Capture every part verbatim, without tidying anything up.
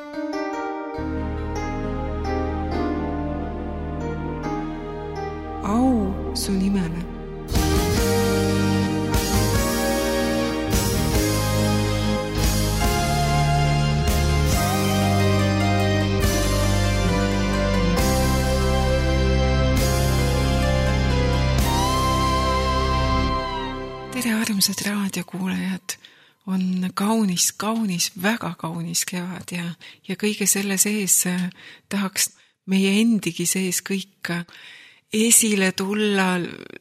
Au su nimele. Tere armsad raadiokuulajad, on kaunis, kaunis, väga kaunis kevad ja, ja kõige selle sees tahaks meie endigi sees kõik esile tulla,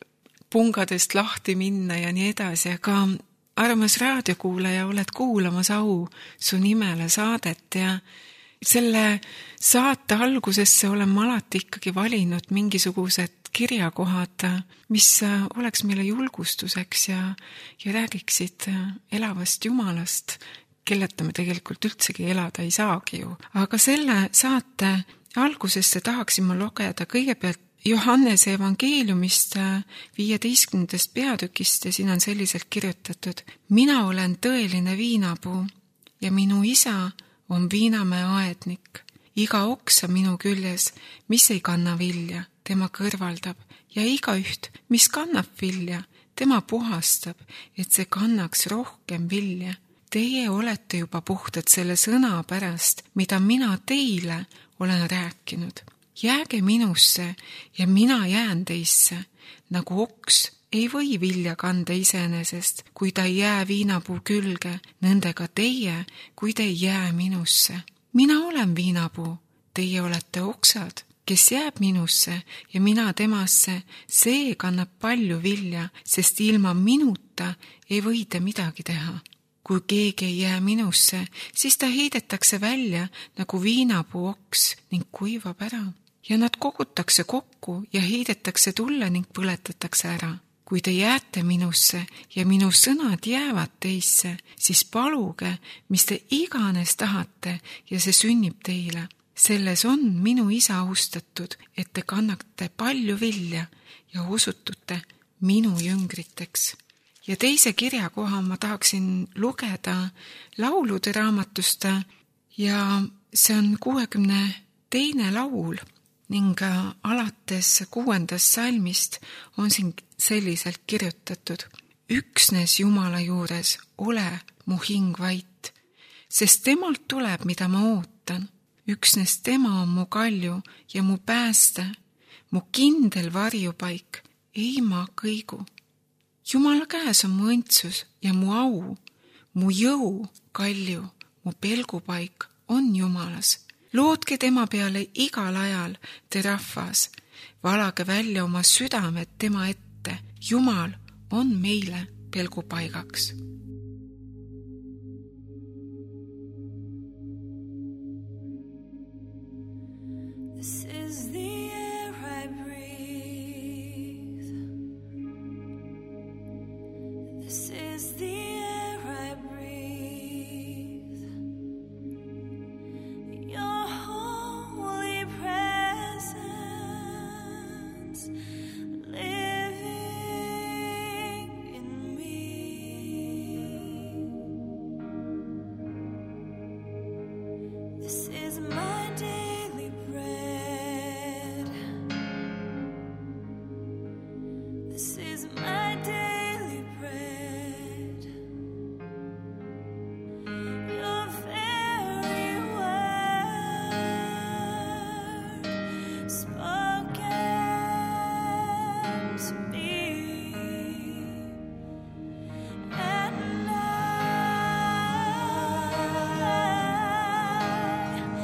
pungadest lahti minna ja nii edasi, aga armas raadiokuulaja, oled kuulamas Au su nimele saadet ja selle saate algusesse olen ma alati ikkagi valinud mingisugused kirjakohad, mis oleks meile julgustuseks ja, ja räägiksid elavast Jumalast, kelleta me tegelikult üldsegi elada ei saagi ju. Aga selle saate algusesse tahaksin ma lugeda kõigepealt Johannese evangeeliumist viieteistkümnendast peatükist ja siin on selliselt kirjutatud: mina olen tõeline viinapuu ja minu isa on viinamäe aednik. Iga oksa minu küljes, mis ei kanna vilja, tema kõrvaldab ja igaüht, mis kannab vilja, tema puhastab, et see kannaks rohkem vilja. Teie olete juba puhtad selle sõna pärast, mida mina teile olen rääkinud. Jääge minusse ja mina jään teisse, nagu oks ei või vilja kanda iseenesest, kui ta ei jää viinapuu külge, nõndega teie, kui te ei jää minusse. Mina olen viinapuu, teie olete oksad, kes jääb minusse ja mina temasse, see kannab palju vilja, sest ilma minuta ei või te midagi teha. Kui keegi ei jää minusse, siis ta heidetakse välja nagu viinapuu oks ning kuivab ära. Ja nad kogutakse kokku ja heidetakse tulle ning põletatakse ära. Kui te jääte minusse ja minu sõnad jäävad teisse, siis paluge, mis te iganes tahate ja see sünnib teile. Selles on minu isa austatud, et te kannate palju vilja ja usutute minu jüngriteks. Ja teise kirjakoha ma tahaksin lugeda laulude raamatust ja see on kuuekümne teine laul ning alates kuuendast salmist on siin selliselt kirjutatud: üksnes Jumala juures ole mu hing vait, sest temalt tuleb, mida ma ootan. Üksnes tema on mu kalju ja mu pääste, mu kindel varjupaik, ei ma kõigu. Jumala käes on mu õndsus ja mu au, mu jõu, kalju, mu pelgupaik on Jumalas. Lootke tema peale igal ajal, te rahvas, valage välja oma südamed tema ette. Jumal on meile pelgupaigaks. This is the air I breathe. This is the air I breathe. Your holy presence living in me. This is my daily bread. This is my daily bread. Your very word spoken to me, and I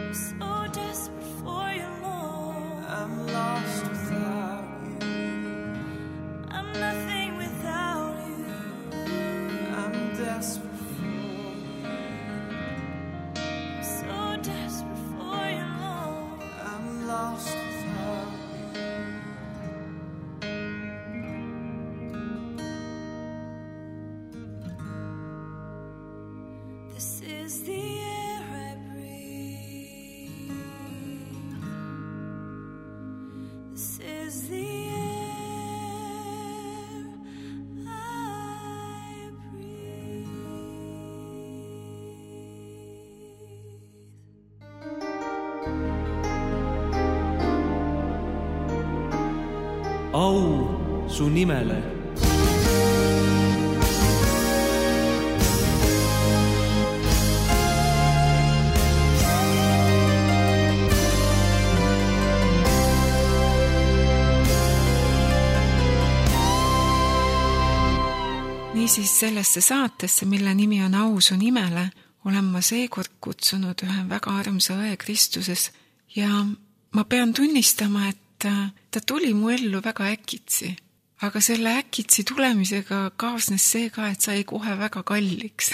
so desperate for you, Lord. I'm lost without you. I'm nothing without you. I'm desperate for you. I'm so desperate for you, Lord. I'm lost without you. This is the air I breathe. This is the air I breathe. au su nimele. Niisiis sellesse saatesse, mille nimi on Au su nimele, olen ma seekord kutsunud ühe väga armsa õe Kristuses ja ma pean tunnistama, et ta tuli mu ellu väga äkitsi. Aga selle äkitsi tulemisega kaasnes see ka, et sai kohe väga kalliks.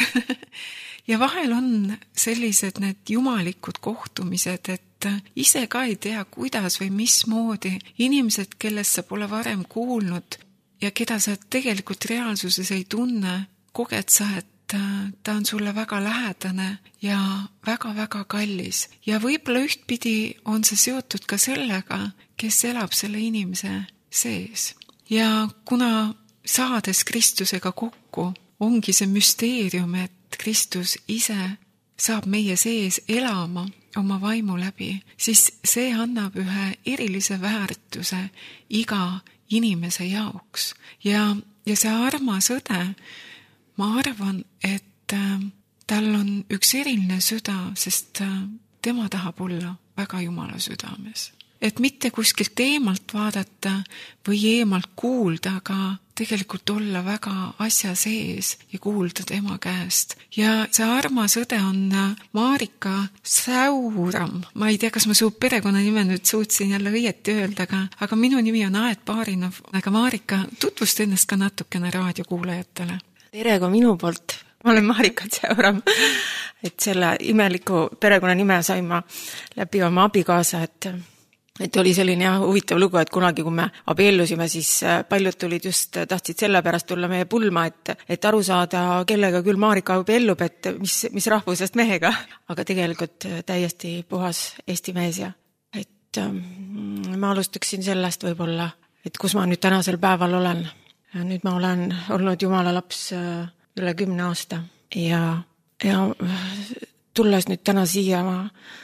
Ja vahel on sellised need jumalikud kohtumised, et ise ka ei tea, kuidas või mismoodi inimesed, kellest sa pole varem kuulnud ja keda sa tegelikult reaalsuses ei tunne, koged sa, et ta on sulle väga lähedane ja väga-väga kallis. Ja võib-olla ühtpidi on see seotud ka sellega, kes elab selle inimese sees. Ja kuna saades Kristusega kokku, ongi see müsteerium, et Kristus ise saab meie sees elama oma vaimu läbi, siis see annab ühe erilise väärtuse iga inimese jaoks. Ja, ja see armas õde, ma arvan, et äh, tal on üks eriline süda, sest äh, tema tahab olla väga Jumala südames. Et mitte kuskilt eemalt vaadata või eemalt kuulda, aga tegelikult olla väga asja sees ja kuulda tema käest. Ja see armas õde on Marika Säuram. Ma ei tea, kas ma su perekonnanime nüüd suutsin jälle õieti öelda, aga, aga minu nimi on Aet Baarinov. Aga Marika, tutvust ennast ka natukene raadiokuulajatele. Tere ka minu poolt. Ma olen Marika Säuram. Et selle imeliku perekonnanime sain ma läbi oma abikaasa, et Et oli selline jah, huvitav lugu, et kunagi, kui me abiellusime, siis paljud tulid just, tahtsid selle pärast tulla meie pulma, et, et aru saada, kellega küll Marika abiellub, et mis, mis rahvusest mehega. Aga tegelikult täiesti puhas Eesti mees ja et ähm, ma alustaksin sellest võib-olla, et kus ma nüüd tänasel päeval olen. Ja nüüd ma olen olnud Jumala laps üle kümne aasta ja, ja tulles nüüd täna siia ma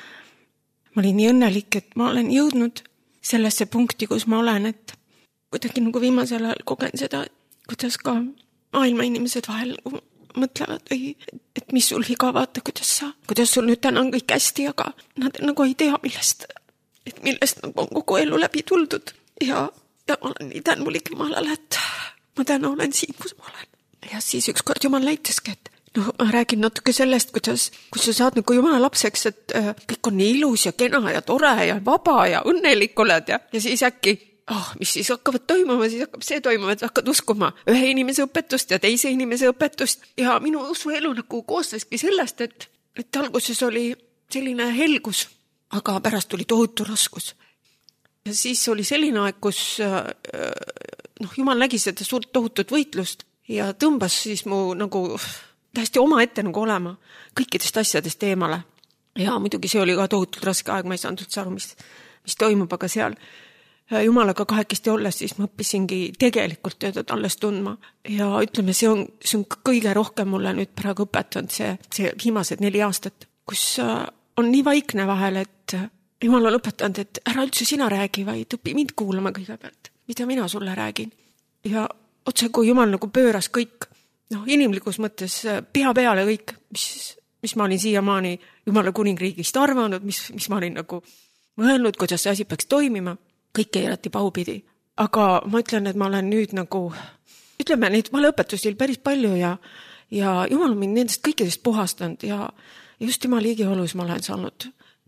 Ma olin nii õnnelik, et ma olen jõudnud sellesse punkti, kus ma olen, et kuidagi nagu viimasel ajal kogen seda, kuidas ka maailma inimesed vahel nagu mõtlevad või et mis sul viga, vaata, kuidas sa, kuidas sul nüüd täna on kõik hästi, aga nad nagu ei tea, millest, et millest nagu on kogu elu läbi tuldud. Ja, ja ma olen nii tänulik Jumalale, et ma täna olen siin, kus ma olen. Ja siis ükskord Jumal näitaski, et no ma räägin natuke sellest, kuidas, kus sa saad nagu Jumala lapseks, et äh, kõik on nii ilus ja kena ja tore ja vaba ja õnnelik oled ja, ja siis äkki, oh, mis siis hakkavad toimuma, siis hakkab see toimuma, et hakkad uskuma ühe inimese õpetust ja teise inimese õpetust ja minu usuelu nagu koosneski sellest, et, et alguses oli selline helgus, aga pärast tuli tohutu raskus. Ja siis oli selline aeg, kus äh, noh, Jumal nägi seda suurt tohutut võitlust ja tõmbas siis mu nagu tähesti oma ette nagu olema kõikidest asjadest eemale. Ja muidugi see oli ka tohutult raske aeg, ma ei saanud üldse aru, mis, mis toimub, aga seal Jumalaga kahekesti olles, siis ma õppisingi tegelikult tööd alles tundma. Ja ütleme, see on, see on kõige rohkem mulle nüüd praegu õpetanud see, see viimased neli aastat, kus on nii vaikne vahel, et Jumal on õpetanud, et ära üldse sina räägi, vaid õpi mind kuulama kõigepealt, mida mina sulle räägin. Ja otse kui Jumal nagu pööras kõik, noh, inimlikus mõttes pea peale kõik, mis, mis ma olin siiamaani Jumala kuningriigist arvanud, mis, mis ma olin nagu mõelnud, kuidas see asi peaks toimima, kõik keerati paupidi. Aga ma ütlen, et ma olen nüüd nagu, ütleme, neid valeõpetusi päris palju ja, ja Jumal on mind nendest kõikidest puhastanud ja just tema liigi olus ma olen saanud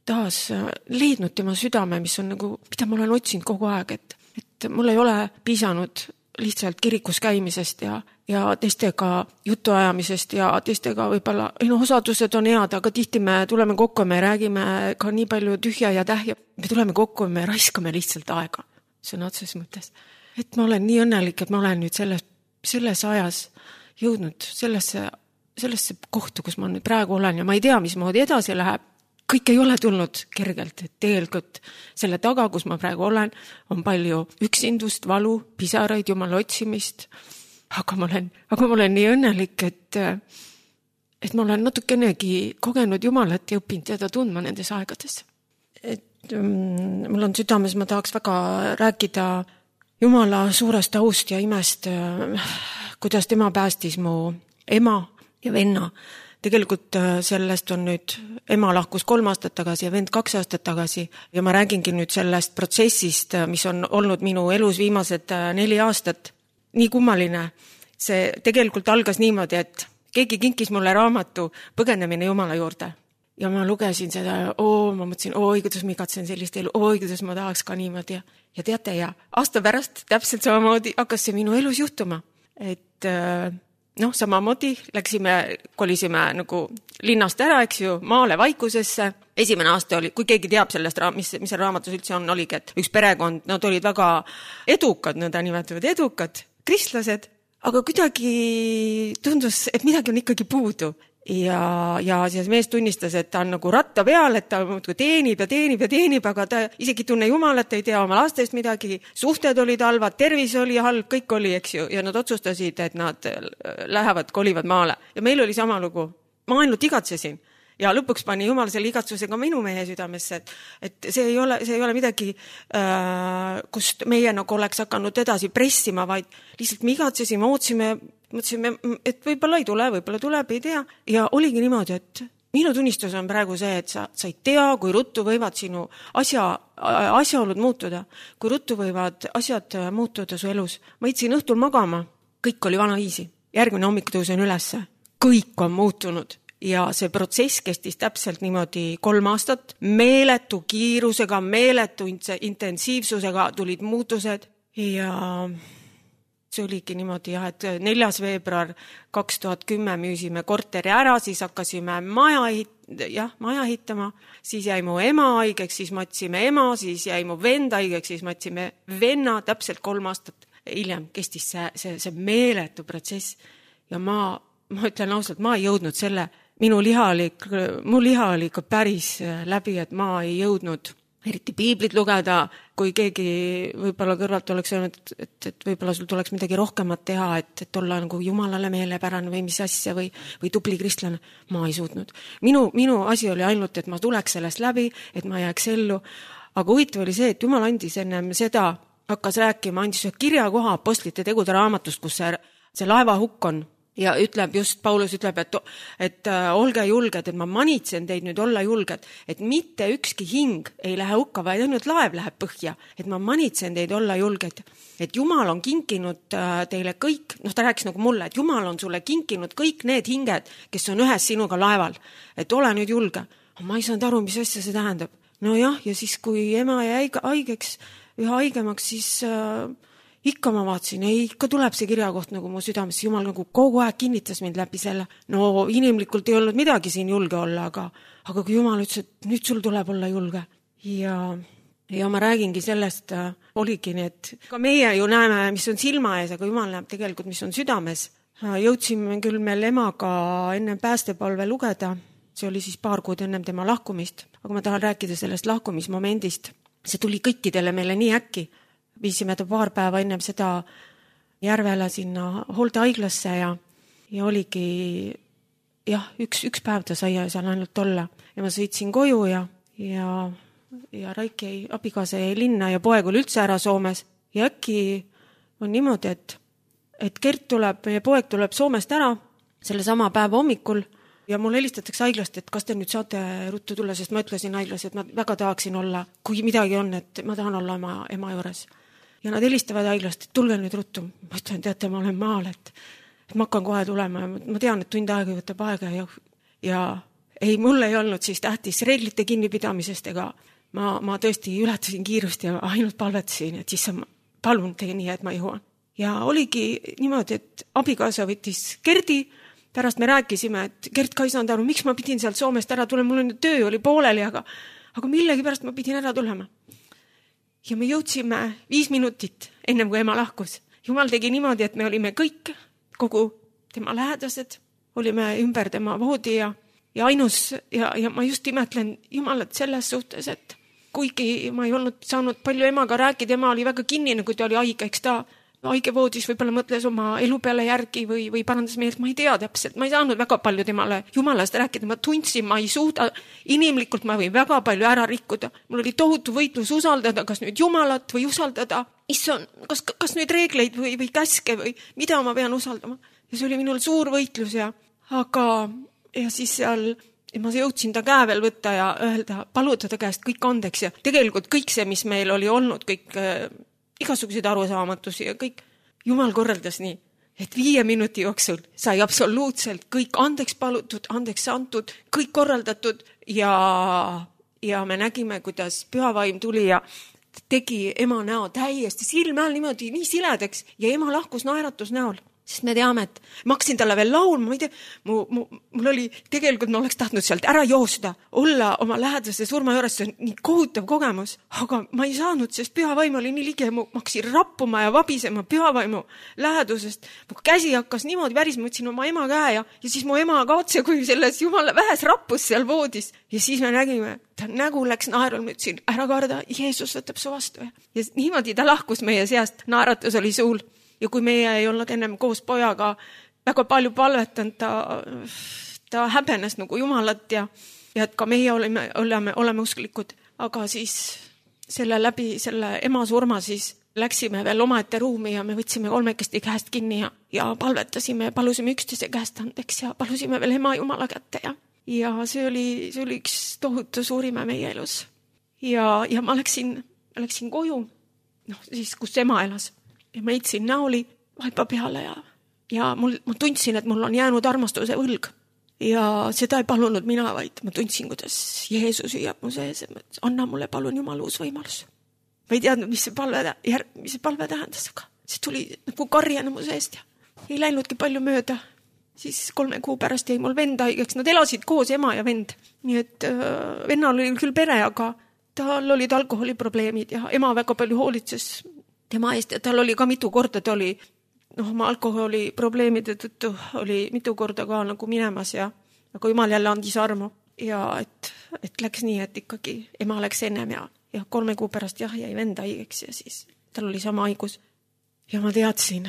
taas leidnud tema südame, mis on nagu, mida ma olen otsinud kogu aeg, et, et mul ei ole piisanud lihtsalt kirikus käimisest ja, ja teistega jutuajamisest ja teistega võib-olla, ei no osadused on head, aga tihti me tuleme kokku ja me räägime ka nii palju tühja ja tähja. Me tuleme kokku ja me raiskame lihtsalt aega, sõna otses mõttes. Et ma olen nii õnnelik, et ma olen nüüd selles, selles ajas jõudnud sellesse, sellesse kohta, kus ma nüüd praegu olen ja ma ei tea, mismoodi edasi läheb. Kõik ei ole tulnud kergelt, et tegelikult selle taga, kus ma praegu olen, on palju üksindust, valu, pisaraid, jumala otsimist. Aga ma olen, aga ma olen nii õnnelik, et, et ma olen natukenegi kogenud jumalat ja õppinud teda tundma nendes aegades. Et um, mul on südames, ma tahaks väga rääkida jumala suurest aust ja imest, kuidas tema päästis mu ema ja venna. Tegelikult sellest on nüüd, ema lahkus kolm aastat tagasi ja vend kaks aastat tagasi ja ma räägingi nüüd sellest protsessist, mis on olnud minu elus viimased neli aastat. Nii kummaline. See tegelikult algas niimoodi, et keegi kinkis mulle raamatu Põgenemine Jumala juurde. Ja ma lugesin seda, oo, ma mõtlesin, oi, kuidas ma igatsen sellist elu, oi, kuidas ma tahaks ka niimoodi. Ja teate, ja aasta pärast täpselt samamoodi hakkas see minu elus juhtuma. Et noh, samamoodi läksime, kolisime nagu linnast ära, eks ju, maale vaikusesse. Esimene aasta oli, kui keegi teab sellest, mis, mis see raamatus üldse on, oligi, et üks perekond, nad olid väga edukad, nõnda nimetavad edukad, kristlased, aga kuidagi tundus, et midagi on ikkagi puudu. Ja, ja siis mees tunnistas, et ta on nagu ratta peal, et ta teenib ja teenib ja teenib, aga ta isegi tunne jumalat, ei tea oma lastest midagi, suhted olid halvad, tervis oli halb, kõik oli, eks ju, ja nad otsustasid, et nad lähevad, kolivad maale. Ja meil oli sama lugu. Ma ainult igatsesin. Ja lõpuks pani jumal selle igatsusega minu mehe südamesse, et, et see ei ole, see ei ole midagi, äh, kust meie nagu oleks hakanud edasi pressima, vaid lihtsalt me igatsesime, ootsime, mõtlesime, et võib-olla ei tule, võib-olla tuleb, ei tea. Ja oligi niimoodi, et minu tunnistus on praegu see, et sa, sa ei tea, kui ruttu võivad sinu asja, asjaolud muutuda, kui ruttu võivad asjad muutuda su elus. Ma itsin õhtul magama, kõik oli vana viisi. Järgmine hommik tõusen ülesse. Kõik on muutunud. Ja see protsess kestis täpselt niimoodi kolm aastat. Meeletu kiirusega, meeletu intensiivsusega tulid muutused ja see oligi niimoodi, jah, et neljas veebruar kaks tuhat kümme müüsime korteri ära, siis hakkasime maja, jah, maja hitama, siis jäi mu ema haigeks, siis matsime ema, siis jäi mu vend haigeks, siis matsime venna, täpselt kolm aastat hiljem kestis see, see, see meeletu protsess ja ma, ma ütlen ausalt, ma ei jõudnud selle Minu liha oli, mu liha oli ikka päris läbi, et ma ei jõudnud eriti piiblit lugeda, kui keegi võib-olla kõrvalt oleks öelnud, et, et võib-olla sul tuleks midagi rohkemat teha, et, et olla nagu jumalale meelepärane või mis asja või, või tubli kristlane. Ma ei suutnud. Minu, minu asi oli ainult, et ma tuleks sellest läbi, et ma jääks ellu. Aga huvitav oli see, et jumal andis ennem seda, hakkas rääkima, andis ühe kirjakoha apostlite tegude raamatust, kus see, see laeva hukk on. Ja ütleb just, Paulus ütleb, et, et äh, olge julged, et ma manitsen teid nüüd olla julged, et mitte ükski hing ei lähe hukka, vaid ainult laev läheb põhja, et ma manitsen teid olla julged, et Jumal on kinkinud äh, teile kõik, noh ta rääkis nagu mulle, et Jumal on sulle kinkinud kõik need hinged, kes on ühes sinuga laeval, et ole nüüd julge. Ma ei saanud aru, mis asja see tähendab. No jah, ja siis kui ema jäi haigeks, üha haigemaks, siis äh, ikka ma vaatsin, ei, ikka tuleb see kirjakoht nagu mu südames, Jumal nagu kogu aeg kinnitas mind läbi selle. No inimlikult ei olnud midagi siin julge olla, aga, aga kui Jumal ütles, et nüüd sul tuleb olla julge. Ja, ja ma räägingi sellest, äh, oligi nii, et ka meie ju näeme, mis on silma ees, aga Jumal näeb tegelikult, mis on südames. Äh, jõudsime küll meil emaga enne päästepalve lugeda, see oli siis paar kuud ennem tema lahkumist, aga ma tahan rääkida sellest lahkumismomendist. See tuli kõikidele meile nii äkki. Viisime ta paar päeva ennem seda Järvela sinna hooldehaiglasse ja, ja oligi, jah, üks, üks päev ta sai seal ainult olla. Ja ma sõitsin koju ja, ja, ja Raiki jäi, abikaasa jäi linna ja poeg oli üldse ära Soomes. Ja äkki on niimoodi, et, et Gert tuleb, meie poeg tuleb Soomest ära selle sama päeva hommikul ja mul helistatakse haiglast, et kas te nüüd saate ruttu tulla, sest ma ütlesin haiglas, et ma väga tahaksin olla, kui midagi on, et ma tahan olla ema, ema juures. Ja nad helistavad haiglast, et tulge nüüd ruttu. Ma ütlen, teate, ma olen maal, et, et ma hakkan kohe tulema ja ma tean, et tund aega võtab aega ja, ja ei, mul ei olnud siis tähtis reeglite kinnipidamisest ega ma, ma tõesti ületasin kiirust ja ainult palvetasin, et siis ma palun tee nii, et ma jõuan. Ja oligi niimoodi, et abikaasa võttis Gerdi, pärast me rääkisime, et Gert ka ei saanud aru, miks ma pidin sealt Soomest ära tulema, mul on töö oli pooleli, aga, aga millegi pärast ma pidin ära tulema. Ja me jõudsime viis minutit ennem kui ema lahkus. Jumal tegi niimoodi, et me olime kõik, kogu tema lähedased, olime ümber tema voodi ja, ja ainus ja, ja ma just imetlen Jumalat selles suhtes, et kuigi ma ei olnud saanud palju emaga rääkida, ema oli väga kinnine, kui ta oli haige, eks ta haigevoodis võib-olla mõtles oma elu peale järgi või, või parandas meelt, ma ei tea täpselt, ma ei saanud väga palju temale Jumalast rääkida, ma tundsin, ma ei suuda, inimlikult ma võin väga palju ära rikkuda. Mul oli tohutu võitlus usaldada, kas nüüd Jumalat või usaldada, issand, kas, kas nüüd reegleid või, või käske või mida ma pean usaldama. Ja see oli minul suur võitlus ja, aga ja siis seal ja ma jõudsin ta käe veel võtta ja öelda, paluda ta käest kõik andeks ja tegelikult kõik see, mis meil oli olnud, kõik äh, igasuguseid arusaamatusi ja kõik, Jumal korraldas nii, et viie minuti jooksul sai absoluutselt kõik andeks palutud, andeks antud, kõik korraldatud ja, ja me nägime, kuidas pühavaim tuli ja tegi ema näo täiesti silme all niimoodi nii siledaks ja ema lahkus naeratus näol. Sest me teame, et ma hakkasin talle veel laulma, ma ei tea, mu, mu, mul oli, tegelikult ma oleks tahtnud sealt ära joosta, olla oma lähedase surma juures, see on nii kohutav kogemus, aga ma ei saanud, sest pühavaim oli nii lige, ma hakkasin rappuma ja vabisema pühavaimu lähedusest, mu käsi hakkas niimoodi väris, ma võtsin oma ema käe ja, ja siis mu ema ka otse, kui selles jumala vähes rappus seal voodis ja siis me nägime, ta nägu läks naerul, ma ütlesin, ära karda, Jeesus võtab su vastu ja niimoodi ta lahkus meie seast, naeratus oli suul. Ja kui meie ei olnud ennem koos pojaga väga palju palvetanud, ta, ta häbenes nagu Jumalat ja, ja et ka meie oleme, oleme, oleme usklikud. Aga siis selle läbi, selle ema surma siis läksime veel omaette ruumi ja me võtsime kolmekesti käest kinni ja, ja palvetasime, palusime üksteise käest andeks ja palusime veel ema Jumala kätte. Ja, ja see, oli, see oli üks tohutu suurime meie elus. Ja, ja ma läksin, läksin koju, noh, siis kus ema elas. Ja ma heitsin näoli vaipa peale ja, ja mul, ma tundsin, et mul on jäänud armastuse võlg. Ja seda ei palunud mina, vaid ma tundsin, kuidas Jeesus hüüab mu sees, et anna mulle palun Jumal uus võimalus. Ma ei teadnud, mis see palve, mis see palve tähendas, aga see tuli nagu karjana mu seest ja ei läinudki palju mööda. Siis kolme kuu pärast jäi mul vend haigeks, nad elasid koos ema ja vend. Nii et äh, vennal oli küll pere, aga tal olid alkoholiprobleemid ja ema väga palju hoolitses tema eest ja tal oli ka mitu korda, ta oli noh, oma alkoholi probleemide tõttu oli mitu korda ka nagu minemas ja aga Jumal jälle andis armu ja et, et läks nii, et ikkagi ema läks ennem ja, ja kolme kuu pärast jah, jäi vend haigeks ja siis tal oli sama haigus ja ma teadsin,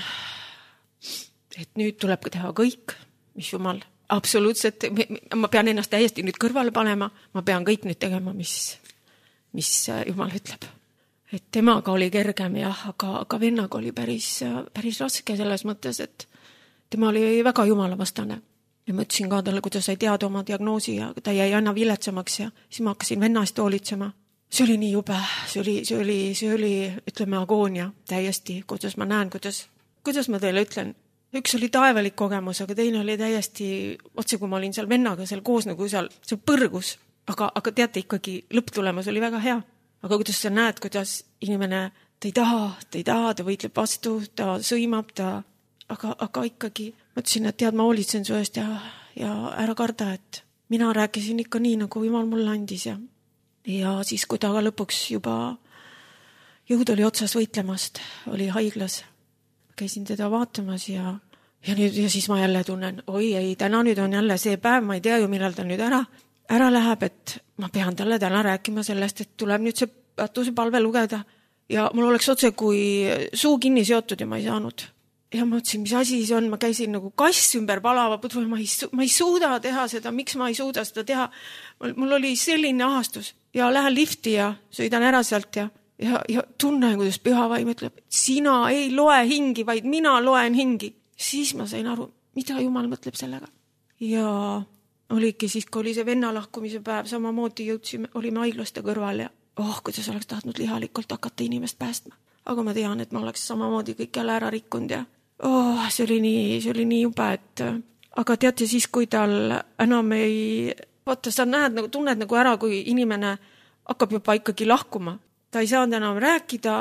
et nüüd tuleb teha kõik, mis Jumal absoluutselt, ma pean ennast täiesti nüüd kõrvale panema, ma pean kõik nüüd tegema, mis, mis Jumal ütleb. Et temaga oli kergem jah, aga, aga vennaga oli päris, päris raske selles mõttes, et tema oli väga Jumala vastane. Ja ma ütlesin ka talle, kuidas sai teada oma diagnoosi ja ta jäi aina viletsamaks ja siis ma hakkasin vennast hoolitsema. See oli nii jube, see oli, see oli, see oli, ütleme, agoonia täiesti, kuidas ma näen, kuidas, kuidas ma teile ütlen. Üks oli taevalik kogemus, aga teine oli täiesti, otse kui ma olin seal vennaga seal koos nagu seal, seal põrgus, aga, aga teate ikkagi lõpptulemus oli väga hea. Aga kuidas sa näed, kuidas inimene, ta ei taha, ta ei taha, ta võitleb vastu, ta sõimab, ta, aga, aga ikkagi mõtlesin, et tead, ma hoolitsen su eest ja, ja ära karda, et mina rääkisin ikka nii, nagu Jumal mulle andis ja, ja siis, kui ta ka lõpuks juba jõud oli otsas võitlemast, oli haiglas, käisin teda vaatamas ja, ja, nüüd, ja siis ma jälle tunnen, oi ei, täna nüüd on jälle see päev, ma ei tea ju, millal ta nüüd ära ära läheb, et ma pean talle täna rääkima sellest, et tuleb nüüd see pätuse palve lugeda ja mul oleks otse kui suu kinni seotud ja ma ei saanud. Ja ma mõtlesin, mis asi see on, ma käisin nagu kass ümber palava, ma ei, ma ei suuda teha seda, miks ma ei suuda seda teha. Mul oli selline ahastus ja lähen lifti ja sõidan ära sealt ja, ja, ja tunnen, kuidas pühavaim ütleb, et sina ei loe hingi, vaid mina loen hingi. Siis ma sain aru, mida Jumal mõtleb sellega. Ja oligi siis, kui oli see venna lahkumise päev, samamoodi jõudsime, olime haiglaste kõrval ja oh, kuidas oleks tahtnud lihalikult hakata inimest päästma. Aga ma tean, et ma oleks samamoodi kõik jälle ära rikkunud ja oh, see oli nii, see oli nii jube, et aga teate siis, kui tal enam ei, vaata, sa näed, nagu, tunned nagu ära, kui inimene hakkab juba ikkagi lahkuma. Ta ei saanud enam rääkida,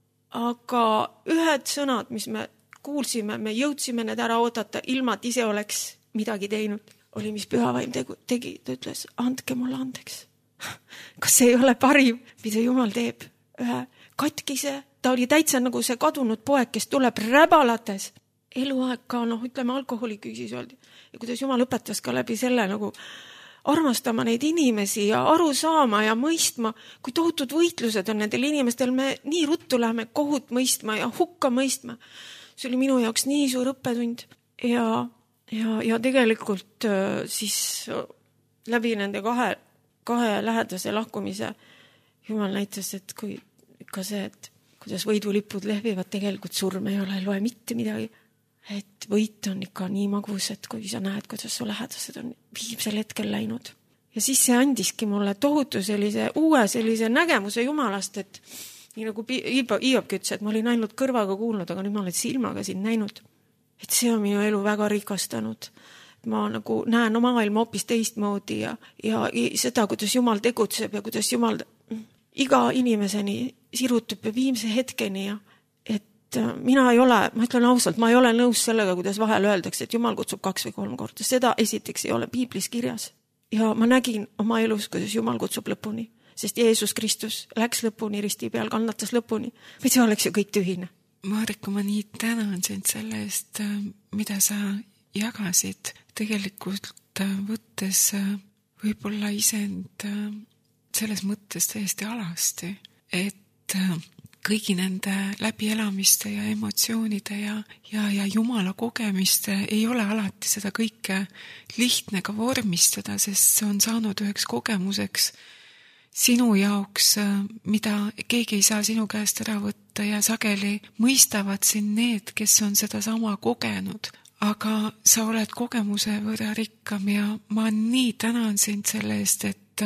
aga ühed sõnad, mis me kuulsime, me jõudsime need ära oodata, ilma et ise oleks midagi teinud, oli, mis pühavaim tegu, tegi. Ta ütles, andke mulle andeks. Kas see ei ole parim, mida Jumal teeb? Ühe katkise, ta oli täitsa nagu see kadunud poeg, kes tuleb räbalates. Eluaeg ka, noh, ütleme alkoholiküüsis oldi. Ja kuidas Jumal õpetas ka läbi selle nagu armastama neid inimesi ja aru saama ja mõistma, kui tohutud võitlused on nendel inimestel, me nii ruttu läheme kohut mõistma ja hukka mõistma. See oli minu jaoks nii suur õppetund ja, ja, ja tegelikult siis läbi nende kahe, kahe lähedase lahkumise Jumal näitas, et kui ikka see, et kuidas võidulipud lehvivad, tegelikult surm ei ole, ei loe mitte midagi. Et võit on ikka nii magus, et kui sa näed, kuidas su lähedased on viimsel hetkel läinud. Ja siis see andiski mulle tohutu sellise uue sellise nägemuse Jumalast, et nii nagu Iiobki ütles, et ma olin ainult kõrvaga kuulnud, aga nüüd ma olen silmaga siin näinud. Et see on minu elu väga rikastanud. Ma nagu näen oma maailma hoopis teistmoodi ja, ja seda, kuidas Jumal tegutseb ja kuidas Jumal iga inimeseni sirutub ja viimse hetkeni ja mina ei ole, ma ütlen ausalt, ma ei ole nõus sellega, kuidas vahel öeldakse, et Jumal kutsub kaks või kolm korda. Seda esiteks ei ole Piiblis kirjas. Ja ma nägin oma elus, kuidas Jumal kutsub lõpuni, sest Jeesus Kristus läks lõpuni, risti peal kannatas lõpuni. Või see oleks ju kõik tühine. Marika, ma nii tänan sind selle eest, mida sa jagasid. Tegelikult võttes võib-olla isend selles mõttes täiesti alasti, et kõigi nende läbielamiste ja emotsioonide ja, ja, ja Jumala kogemiste ei ole alati seda kõike lihtne ka vormistada, sest see on saanud üheks kogemuseks sinu jaoks, mida keegi ei saa sinu käest ära võtta ja sageli mõistavad siin need, kes on seda sama kogenud. Aga sa oled kogemuse võrra rikkam ja ma nii tänan sind selle eest, et,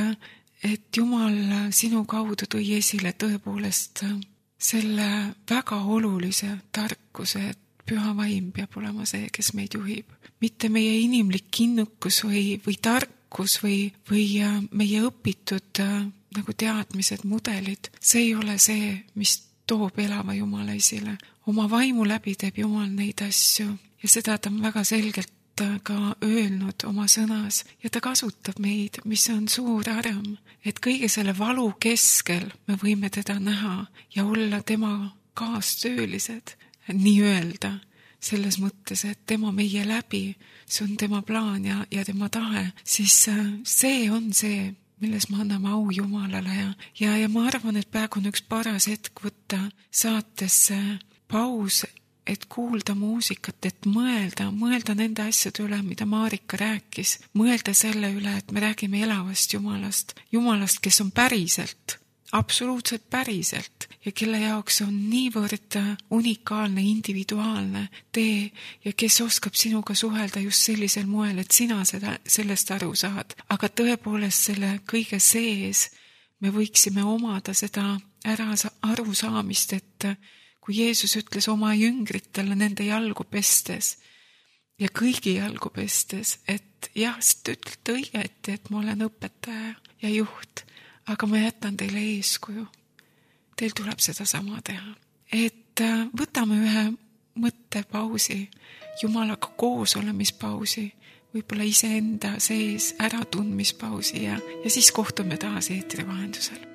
et Jumal sinu kaudu tõi esile tõepoolest selle väga olulise tarkuse, et püha vaim peab olema see, kes meid juhib. Mitte meie inimlik kinnukus või, või tarkus või, või meie õpitud nagu teadmised, mudelid. See ei ole see, mis toob elava Jumala esile. Oma vaimu läbi teeb Jumal neid asju ja seda ta on väga selgelt ka öelnud oma sõnas ja ta kasutab meid, mis on suur arm, et kõige selle valu keskel me võime teda näha ja olla tema kaastöölised, nii öelda, selles mõttes, et tema meie läbi, see on tema plaan ja, ja tema tahe, siis see on see, milles me anname au Jumalale ja, ja, ja ma arvan, et praegu on üks paras hetk võtta saatesse paus, et kuulda muusikat, et mõelda, mõelda nende asjade üle, mida Marika rääkis, mõelda selle üle, et me räägime elavast Jumalast, Jumalast, kes on päriselt, absoluutselt päriselt ja kelle jaoks on niivõrd unikaalne, individuaalne tee ja kes oskab sinuga suhelda just sellisel moel, et sina seda, sellest aru saad. Aga tõepoolest selle kõige sees me võiksime omada seda ära aru saamist, et kui Jeesus ütles oma jüngritele nende jalgu pestes ja kõigi jalgu pestes, et jah, te ütlete õigeti, et ma olen õpetaja ja juht, aga ma jätan teile eeskuju. Teil tuleb seda sama teha. Et võtame ühe mõttepausi, Jumalaga koos olemispausi, võib-olla iseenda sees äratundmispausi ja, ja siis kohtume taas eetri vahendusel.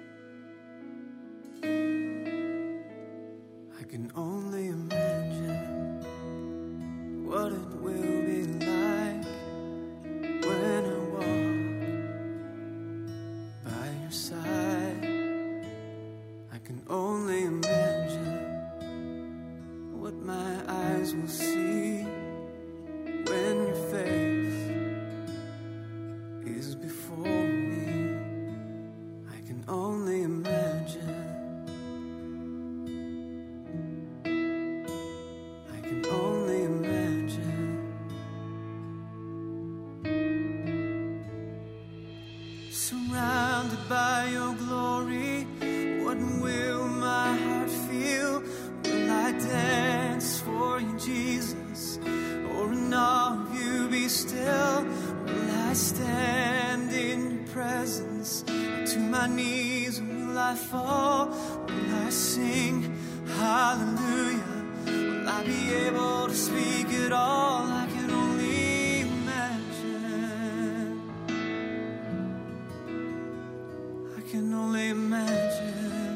I can only imagine what it will be like when I walk by your side. I can only imagine what my eyes will see when your face is before me. I can only imagine. Surrounded by your glory, what will my heart feel? Will I dance for you, still? Will I stand in I fall? Will I sing hallelujah? Will I be able to speak it all? I can only imagine. I can only imagine.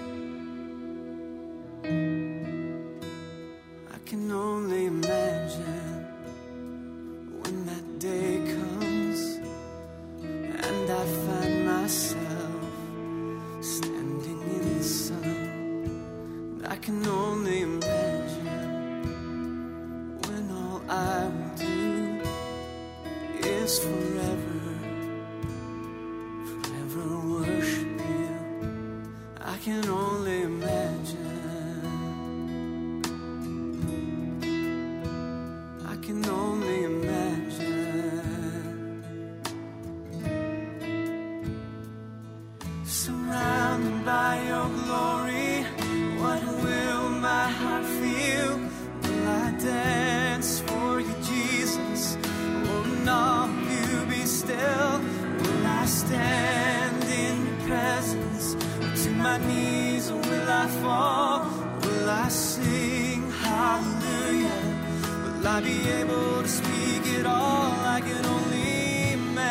I can only imagine when that day comes and I find myself standing in the sun. I can only imagine when all I will do is forever, forever worship you. I can only imagine. I can only imagine. Surrounded by your glory, what will my heart feel? Will I dance for you, Jesus? Will not you be still? Will I stand in your presence? Or to my knees, or will I fall? Will I sing hallelujah? Will I be able to speak it all? I can only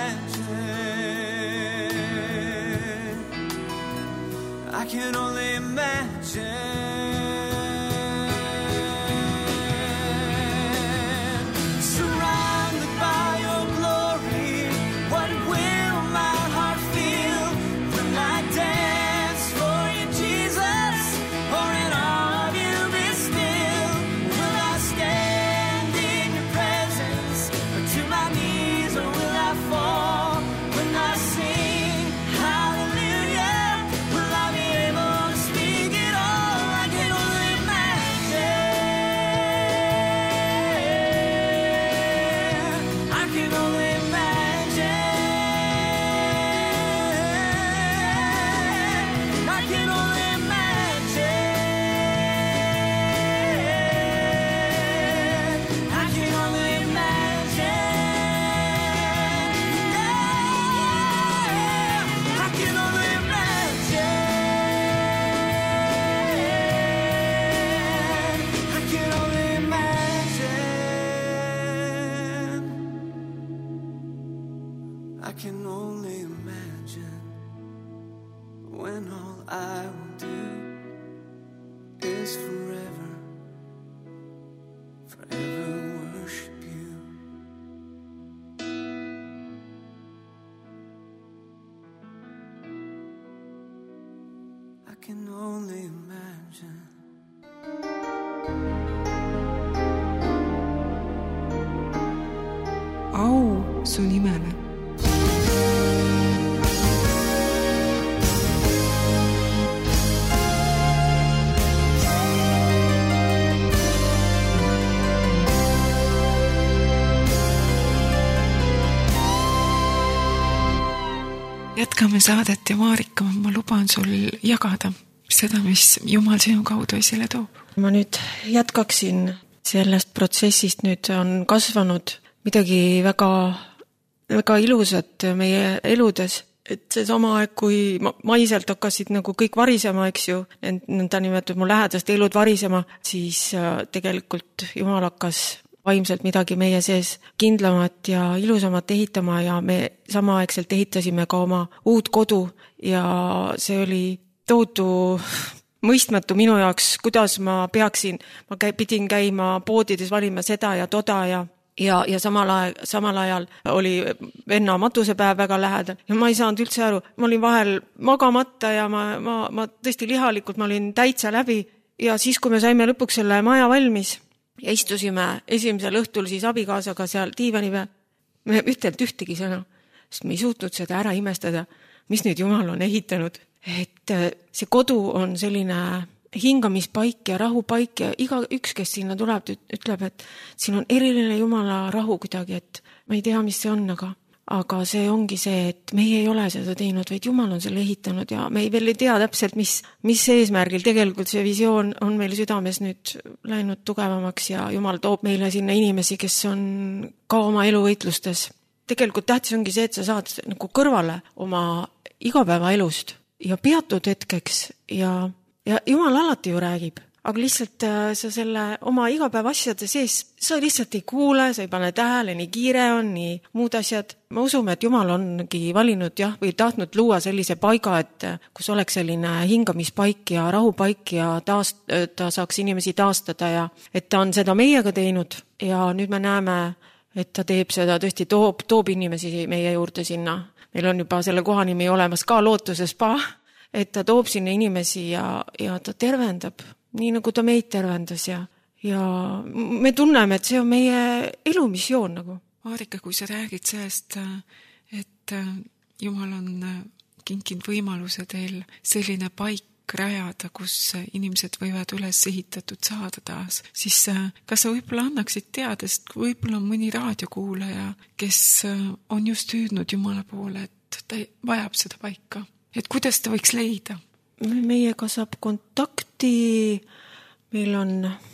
imagine. I can only imagine. Surrounded by your glory, what will my heart feel? Will I dance for you, Jesus? Or in awe of you be still? Will I stand in your presence? Or to my knees, or will I fall? When I sing hallelujah, will I be able to speak it all? I can only imagine. I can only imagine. I can only imagine. I can only imagine. Yeah. I can only imagine. I can only imagine. I can only imagine when all I will do is forever, forever worship you. I can only imagine. au su nimele. Jätkame saadet ja Maarika, ma luban sul jagada seda, mis Jumal sinu kaudu esile toob. Ma nüüd jätkaksin sellest protsessist, nüüd on kasvanud midagi väga, väga ilusat meie eludes, et see sama aeg, kui maiselt hakkasid nagu kõik varisema, eks ju, nõnda nimetud mu lähedaste elud varisema, siis tegelikult Jumal hakkas vaimselt midagi meie sees kindlamat ja ilusamat ehitama ja me samaaegselt ehitasime ka oma uut kodu ja see oli tohutu mõistmatu minu jaoks, kuidas ma peaksin, ma käi, pidin käima poodides valima seda ja toda ja ja, ja samal, ajal, samal ajal oli venna matusepäev väga lähedal ja ma ei saanud üldse aru, ma olin vahel magamata ja ma, ma, ma tõesti lihalikult, ma olin täitsa läbi ja siis, kui me saime lõpuks selle maja valmis ja istusime esimesel õhtul siis abikaasaga seal diivani peal, me ühtelt ühtegi sõna, sest me ei suutnud seda ära imestada, mis nüüd Jumal on ehitanud. Et see kodu on selline hingamispaik ja rahupaik ja iga üks, kes sinna tuleb, ütleb, et siin on eriline Jumala rahu kuidagi, et ma ei tea, mis see on, aga, aga see ongi see, et meie ei ole seda teinud, vaid Jumal on selle ehitanud ja me ei veel ei tea täpselt, mis, mis eesmärgil. Tegelikult see visioon on meil südames nüüd läinud tugevamaks ja Jumal toob meile sinna inimesi, kes on ka oma eluvõitlustes. Tegelikult tähtis ongi see, et sa saad nagu kõrvale oma igapäeva elust ja peatud hetkeks ja, ja Jumal alati ju räägib. Aga lihtsalt sa selle oma igapäeva asjade sees, sa lihtsalt ei kuule, sa ei pane tähele, nii kiire on, nii muud asjad. Ma usume, et Jumal ongi valinud jah, või tahtnud luua sellise paiga, et kus oleks selline hingamispaik ja rahupaik ja taas, ta saaks inimesi taastada ja et ta on seda meiega teinud ja nüüd me näeme, et ta teeb seda, tõesti toob, toob inimesi meie juurde sinna. Meil on juba selle koha nimi olemas ka Lootuse spa, et ta toob sinna inimesi ja, ja ta tervendab. Nii nagu ta meid tervendas ja, ja me tunneme, et see on meie elumissioon nagu. Marika, kui sa räägid sellest, et Jumal on kinkinud võimaluse teil selline paik rajada, kus inimesed võivad üles ehitatud saada taas, siis kas sa võib-olla annaksid teada, sest võib-olla on mõni raadiokuulaja, kes on just hüüdnud Jumala poole, et ta vajab seda paika. Et kuidas ta võiks leida? Meiega saab kontakti, meil on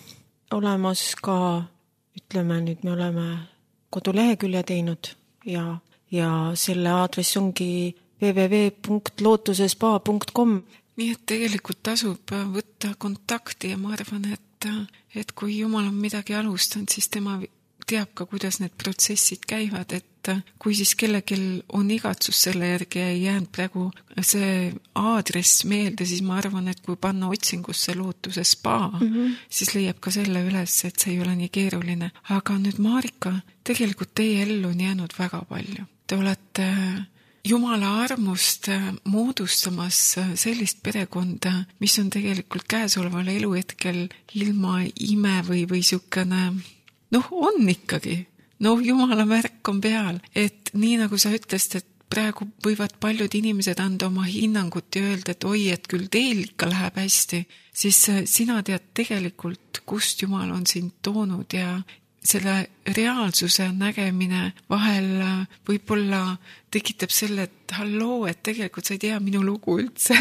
olemas ka, ütleme nüüd, me oleme kodulehekülje teinud ja, ja selle aadress ongi w w w punkt lootusespa punkt com. Nii et tegelikult tasub võtta kontakti ja ma arvan, et, et kui Jumal on midagi alustanud, siis tema teab ka, kuidas need protsessid käivad, et kui siis kellelgi on igatsus selle järgi ja ei jäänud praegu see aadress meelde, siis ma arvan, et kui panna otsingusse Lootuse spa, mm-hmm. siis leiab ka selle üles, et see ei ole nii keeruline. Aga nüüd Marika, tegelikult teie ellu on jäänud väga palju. Te olete Jumala armust moodustamas sellist perekonda, mis on tegelikult käesoleval eluhetkel ilma ime või, või siukene, noh, on ikkagi. Noh, Jumala märk on peal, et nii nagu sa ütlesid, et praegu võivad paljud inimesed anda oma hinnangut ja öelda, et oi, et küll teil ikka läheb hästi, siis sina tead tegelikult, kust Jumal on sind toonud ja selle reaalsuse nägemine vahel võib-olla tekitab selle, et halloo, et tegelikult sa ei tea minu lugu üldse.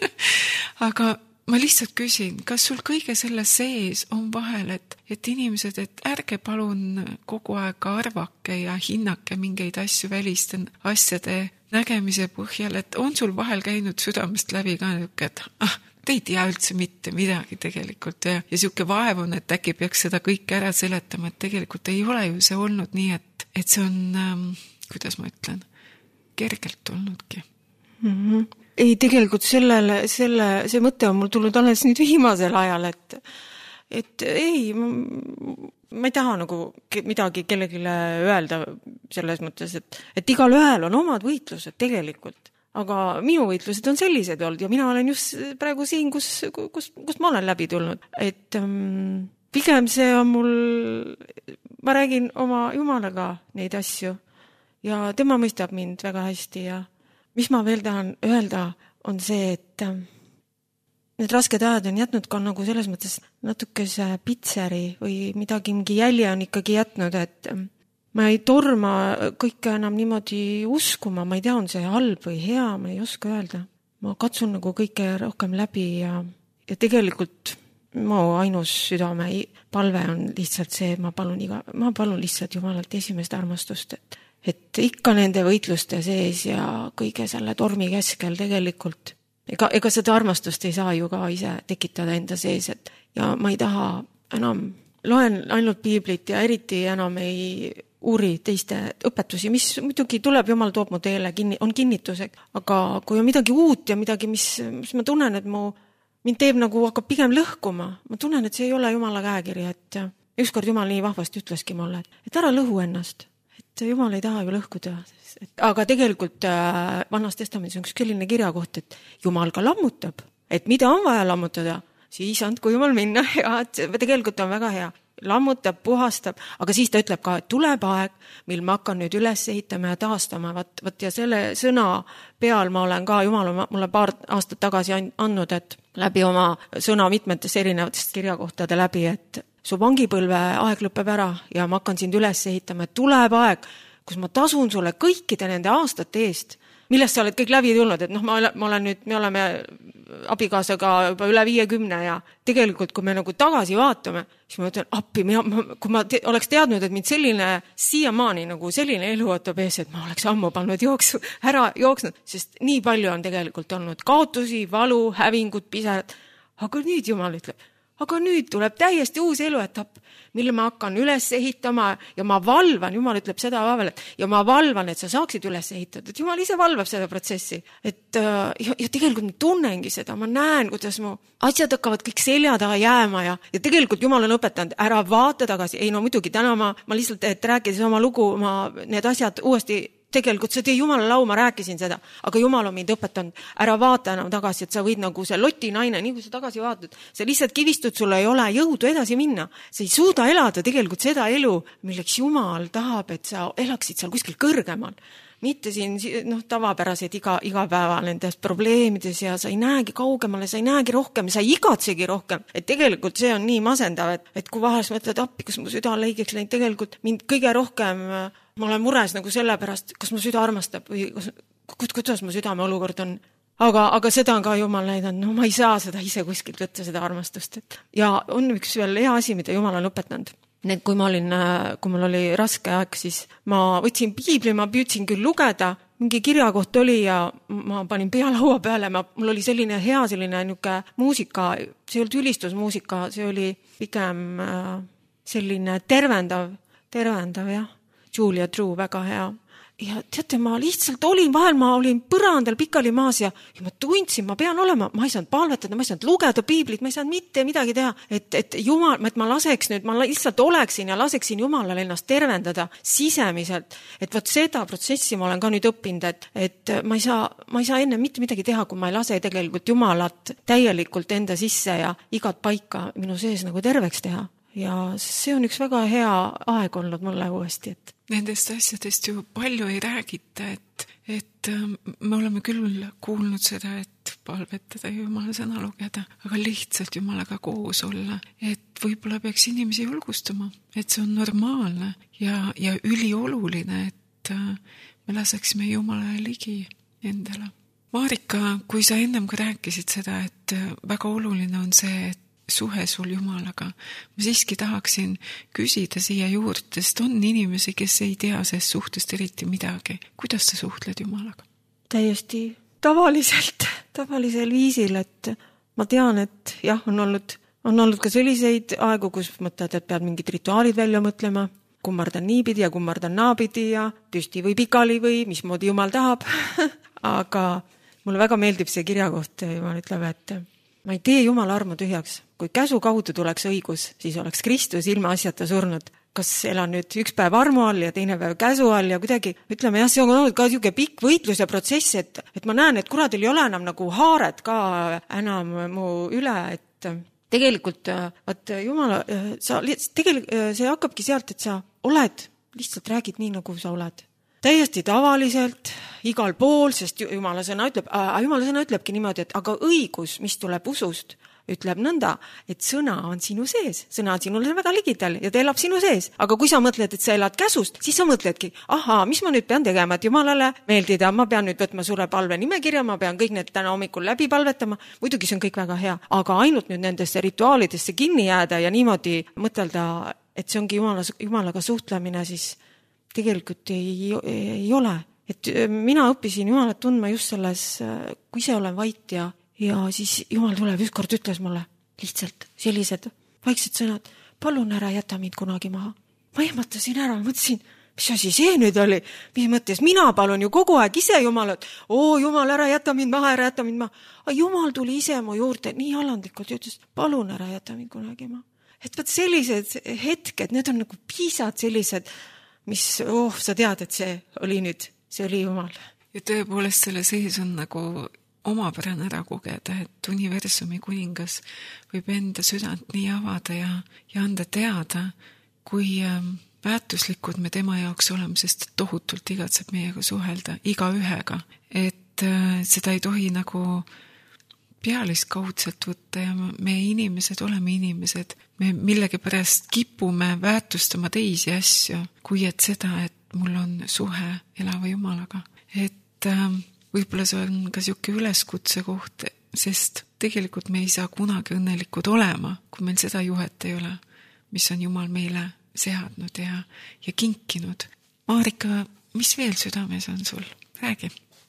Aga ma lihtsalt küsin, kas sul kõige selle sees on vahel, et, et inimesed, et ärge palun kogu aeg arvake ja hinnake mingeid asju väliste asjade nägemise põhjal, et on sul vahel käinud südamest läbi ka niisugune, et ah, te ei tea üldse mitte midagi tegelikult ja, ja siuke vaev on, et äkki peaks seda kõike ära seletama, et tegelikult ei ole ju see olnud nii, et, et see on, ähm, kuidas ma ütlen, kergelt olnudki. Mm-hmm. Ei, tegelikult sellele, selle, see mõte on mul tulnud alles nüüd viimasel ajal, et, et ei, ma, ma ei taha nagu midagi kellelegi öelda selles mõttes, et, et igal ühel on omad võitlused tegelikult, aga minu võitlused on sellised olnud ja mina olen just praegu siin, kus, kus, kus ma olen läbi tulnud, et um, pigem see on mul, ma räägin oma Jumalaga neid asju ja tema mõistab mind väga hästi ja mis ma veel tahan öelda, on see, et need rasked ajad on jätnud ka nagu selles mõttes natukese pitseri või midagi, mingi jälje on ikkagi jätnud, et ma ei torma kõike enam niimoodi uskuma, ma ei tea, on see halb või hea, ma ei oska öelda. Ma katsun nagu kõike rohkem läbi ja, ja tegelikult mu ainus südame palve on lihtsalt see, et ma palun, iga, ma palun lihtsalt Jumalalt esimest armastust, et et ikka nende võitluste sees ja kõige selle tormi keskel tegelikult. Ega, ega seda armastust ei saa ju ka ise tekitada enda sees, et ja ma ei taha enam, loen ainult piiblit ja eriti enam ei uuri teiste õpetusi, mis muidugi tuleb, Jumal toob mu teele, kinni, on kinnitused, aga kui on midagi uut ja midagi, mis, mis ma tunnen, et mu, mind teeb nagu, hakkab pigem lõhkuma, ma tunnen, et see ei ole Jumala käekiri, et ükskord Jumal nii vahvasti ütleski mulle, et ära lõhu ennast. Et Jumal ei taha ju lõhkuda. Aga tegelikult Vannas Testamendis on üks selline kirjakoht, et Jumal ka lammutab. Et mida on vaja lammutada, siis andku Jumal minna. Ja tegelikult on väga hea. Lammutab, puhastab, aga siis ta ütleb ka, et tuleb aeg, mil ma hakkan nüüd üles ehitama ja taastama. Vat, vat ja selle sõna peal ma olen ka, Jumal on mulle paar aastat tagasi andnud, et läbi oma sõna mitmetest erinevatest kirjakohtade läbi, et su vangipõlve aeg lõpeb ära ja ma hakkan sind üles ehitama, et tuleb aeg, kus ma tasun sulle kõikide nende aastate eest, millest sa oled kõik läbi tulnud, et noh, ma, ma olen nüüd, me oleme abikaasaga juba üle viiekümne ja tegelikult, kui me nagu tagasi vaatame, siis ma ütlen, appi, mina, ma, kui ma te, oleks teadnud, et mind selline siiamaani nagu selline elu ootab ees, et ma oleks ammu pannud jooksu, ära jooksnud, sest nii palju on tegelikult olnud kaotusi, valu, hävingut, pised, aga nüüd Jumal ütleb, aga nüüd tuleb täiesti uus eluetapp, mille ma hakkan üles ehitama ja ma valvan, Jumal ütleb seda veel, et ja ma valvan, et sa saaksid üles ehitada, et Jumal ise valvab seda protsessi. Et, ja, ja tegelikult ma tunnengi seda, ma näen, kuidas mu asjad hakkavad kõik selja taha jääma ja, ja tegelikult Jumal on õpetanud, ära vaata tagasi. Ei, no muidugi täna ma, ma lihtsalt, et rääkides oma lugu, ma need asjad uuesti tegelikult see tõi Jumala lau, ma rääkisin seda, aga Jumal on mind õpetanud, ära vaata enam tagasi, et sa võid nagu see Loti naine, nii kui sa tagasi vaatad, see lihtsalt kivistud, sulle ei ole jõudu edasi minna. Sa ei suuda elada tegelikult seda elu, milleks Jumal tahab, et sa elaksid seal kuskil kõrgemal. Mitte siin noh, tavapärased iga, iga päeva nendes probleemides ja sa ei näegi kaugemale, sa ei näegi rohkem, sa ei igatsegi rohkem. Et tegelikult see on nii masendav, et, et kui vahest mõtled appi, kus mu süda lõigeks läinud, tegelikult mind kõige rohkem ma olen mures nagu selle pärast, kas mu süda armastab või kuidas mu südame olukord on. Aga, aga seda on ka Jumal näidanud, no ma ei saa seda ise kuskilt võtta, seda armastust. Et. Ja on üks veel hea asi, mida Jumal on õpetanud. Need, kui ma olin, kui mul oli raske aeg, siis ma võtsin piibli, ma püüdsin küll lugeda, mingi kirjakoht oli ja ma panin pea laua peale, ma, mul oli selline hea selline niuke muusika, see ei olnud ülistusmuusika, see oli pigem selline tervendav, tervendav jah. Julia True, väga hea. Ja teate, ma lihtsalt olin, vahel ma olin põrandal pikali maas ja, ja ma tundsin, ma pean olema, ma ei saanud palvetada, ma ei saanud lugeda piiblit, ma ei saanud mitte midagi teha, et, et Jumal, et ma laseks nüüd, ma lihtsalt oleksin ja laseksin Jumalale ennast tervendada sisemiselt, et võt seda protsessi ma olen ka nüüd õppinud, et, et ma ei saa, ma ei saa enne mitte midagi teha, kui ma ei lase tegelikult Jumalat täielikult enda sisse ja igat paika minu sees nagu terveks teha. Ja see on üks väga hea aeg olnud mulle uuesti, et nendest asjadest ju palju ei räägita, et, et me oleme küll kuulnud seda, et palvetada ja Jumala sõna lugeda, aga lihtsalt Jumalaga koos olla, et võib-olla peaks inimesi julgustama, et see on normaalne ja, ja ülioluline, et me laseksime Jumalale ligi endale. Marika, kui sa ennem ka rääkisid seda, et väga oluline on see, et suhe sul Jumalaga. Ma siiski tahaksin küsida siia juurde, sest on inimesi, kes ei tea sellest suhtest eriti midagi. Kuidas sa suhtled Jumalaga? Täiesti tavaliselt, tavalisel viisil, et ma tean, et jah, on olnud, on olnud ka selliseid aegu, kus mõtled, et pead mingid rituaalid välja mõtlema, kummardan niipidi ja kummardan naapidi ja püsti või pikali või mismoodi Jumal tahab. Aga mulle väga meeldib see kirjakoht, Jumal ütleb, et ma ei tee Jumala armu tühjaks. Kui käsu kaudu tuleks õigus, siis oleks Kristus ilma asjata surnud. Kas elan nüüd üks päev armu all ja teine päev käsu all ja kuidagi, ütleme jah, see on olnud ka niisugune pikk võitlus ja protsess, et, et ma näen, et kuradil ei ole enam nagu haaret ka enam mu üle, et tegelikult, vaat Jumala, sa, tegelikult see hakkabki sealt, et sa oled, lihtsalt räägid nii, nagu sa oled. Täiesti tavaliselt, igal pool, sest Jumala sõna ütleb, äh, Jumala sõna ütlebki niimoodi, et aga õigus, mis tuleb usust, ütleb nõnda, et sõna on sinu sees. Sõna on sinule väga ligidal ja ta elab sinu sees. Aga kui sa mõtled, et sa elad käsust, siis sa mõtledki, ahaa, mis ma nüüd pean tegema, et Jumalale meeldida, ma pean nüüd võtma suure palve nimekirja, ma pean kõik need täna hommikul läbi palvetama. Muidugi see on kõik väga hea, aga ainult nüüd nendesse rituaalidesse kinni jääda ja niimoodi mõtelda, et see ongi Jumala, Jumalaga suhtlemine, siis tegelikult ei, ei ole. Et mina õppisin Jumalat tundma just selles, kui ise olen vait ja, ja siis Jumal tuleb ükskord ütles mulle lihtsalt sellised vaiksed sõnad, palun ära jäta mind kunagi maha. Ma ehmatasin ära, mõtlesin, mis asi see nüüd oli, mis mõttes, mina palun ju kogu aeg ise Jumalat, oo Jumal, ära jäta mind maha, ära jäta mind maha. Aga Jumal tuli ise mu juurde nii alandlikult ja ütles, palun ära jäta mind kunagi maha. Et võt sellised hetked, need on nagu piisad sellised, mis, oh, sa tead, et see oli nüüd, see oli Jumal. Ja tõepoolest selle sees on nagu omapärane ära kogeda, et universumi kuningas võib enda südant nii avada ja, ja anda teada, kui väärtuslikud me tema jaoks oleme, sest tohutult igatseb meiega suhelda, iga ühega. Et seda ei tohi nagu pealist kaudselt võtta ja me inimesed oleme inimesed. Me millegi pärast kipume väärtustama teisi asju, kui et seda, et mul on suhe elava Jumalaga. Et äh, võib-olla see on ka siuke üleskutse koht, sest tegelikult me ei saa kunagi õnnelikud olema, kui meil seda juhet ei ole, mis on Jumal meile seadnud ja, ja kinkinud. Maarika, mis veel südames on sul? Räägi.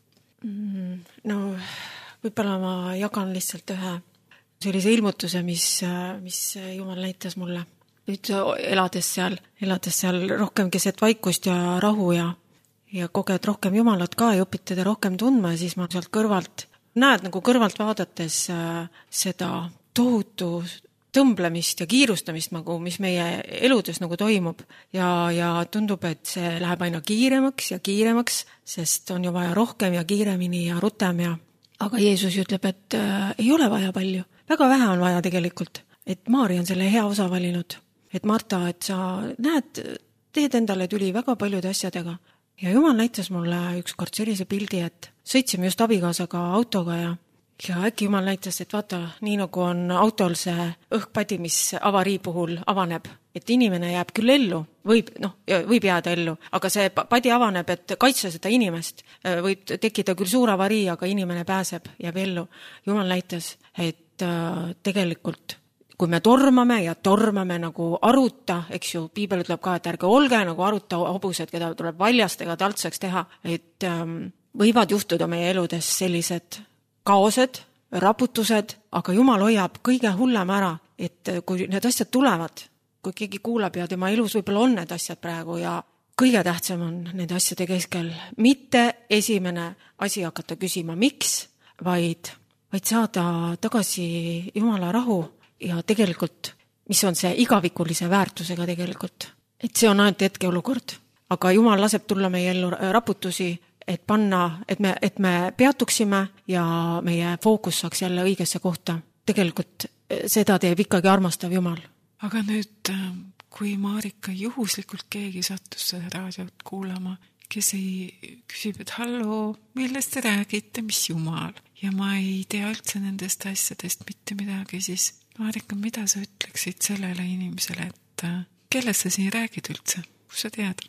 No võib-olla ma jagan lihtsalt ühe sellise ilmutuse, mis, mis Jumal näitas mulle. Nüüd elades seal, elades seal rohkem keset vaikust ja rahu ja, ja koged rohkem Jumalat ka ja õpid teda rohkem tundma ja siis ma sealt kõrvalt, näed nagu kõrvalt vaadates seda tohutu tõmblemist ja kiirustamist, nagu, mis meie eludes nagu toimub ja, ja tundub, et see läheb aina kiiremaks ja kiiremaks, sest on ju vaja rohkem ja kiiremini ja rutem ja aga Jeesus ütleb, et äh, ei ole vaja palju. Väga vähe on vaja tegelikult, et Maari on selle hea osa valinud. Et Marta, et sa näed, teed endale tüli väga paljude asjadega. Ja Jumal näitas mulle ükskord sellise pildi, et sõitsime just abikaasaga autoga ja Ja äkki Jumal näitas, et vaata, nii nagu on autol see õhkpadi, mis avarii puhul avaneb, et inimene jääb küll ellu, võib, noh, võib jääda ellu, aga see padi avaneb, et kaitse seda inimest. Võib tekkida küll suur avarii, aga inimene pääseb, jääb ellu. Jumal näitas, et tegelikult kui me tormame ja tormame nagu aruta, eks ju, piibel ütleb ka, et ärge olge nagu aruta hobused, keda tuleb valjastega taltsaks teha, et ähm, võivad juhtuda meie eludes sellised kaosed, raputused, aga Jumal hoiab kõige hullem ära, et kui need asjad tulevad, kui keegi kuulab ja tema elus võib-olla on need asjad praegu ja kõige tähtsam on nende asjade keskel mitte esimene asi hakata küsima, miks, vaid, vaid saada tagasi Jumala rahu ja tegelikult, mis on see igavikulise väärtusega tegelikult. Et see on ainult hetke olukord, aga Jumal laseb tulla meie ellu raputusi, et panna, et me, et me peatuksime ja meie fookus saaks jälle õigesse kohta. Tegelikult seda teeb ikkagi armastav Jumal. Aga nüüd, kui Maarika juhuslikult keegi sattus seda raadiot kuulama, kes ei küsib, et hallo, millest te räägite, mis Jumal? Ja ma ei tea üldse nendest asjadest mitte midagi, siis Maarika, mida sa ütleksid sellele inimesele, et kellest sa siin räägid üldse? Kus sa tead?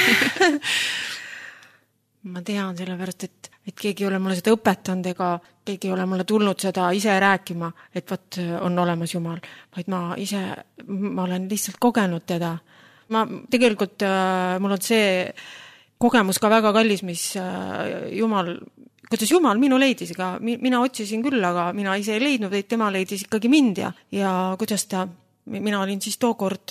Ma tean sellepärast, et, et keegi ei ole mulle seda õpetanud ega keegi ei ole mulle tulnud seda ise rääkima, et võt on olemas Jumal, vaid ma ise, ma olen lihtsalt kogenud teda. Ma tegelikult, äh, mul on see kogemus ka väga kallis, mis äh, Jumal, kuidas Jumal minu leidis, ega mina otsisin küll, aga mina ise ei leidnud, et tema leidis ikkagi mind ja, ja kuidas ta mina olin siis tookord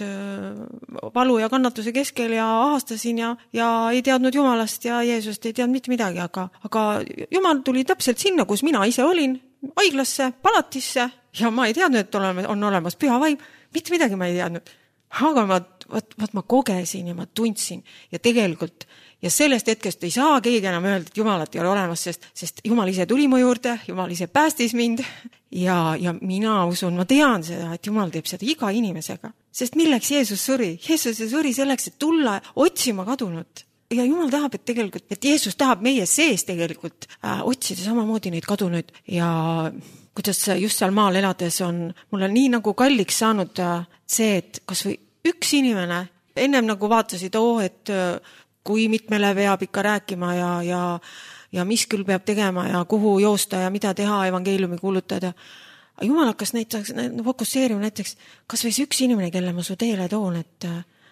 valu ja kannatuse keskel ja ahastasin ja, ja ei teadnud Jumalast ja Jeesust ei teadnud mitte midagi, aga, aga Jumal tuli täpselt sinna, kus mina ise olin, haiglasse, palatisse ja ma ei teadnud, et oleme, on olemas püha vaim, mitte midagi ma ei teadnud. Aga ma, võt, võt, ma kogesin ja ma tundsin ja tegelikult ja sellest hetkest ei saa keegi enam öelda, et Jumalat ei ole olemas, sest, sest Jumal ise tuli mu juurde, Jumal ise päästis mind ja, ja mina usun, ma tean seda, et Jumal teeb seda iga inimesega. Sest milleks Jeesus suri? Jeesus suri selleks, et tulla otsima kadunut. Ja Jumal tahab, et tegelikult, et Jeesus tahab meie sees tegelikult äh, otsida samamoodi neid kadunuid ja kuidas just seal maal elades on, mul on nii nagu kalliks saanud äh, see, et kas või üks inimene, ennem nagu vaatasid, oo, et äh, kui mitmele peab ikka rääkima ja, ja, ja mis küll peab tegema ja kuhu joosta ja mida teha, evangeeliumi kuulutada. Jumal hakkas näiteks, fokusseerima näiteks, kas või see üks inimene, kelle ma su teele toon, et,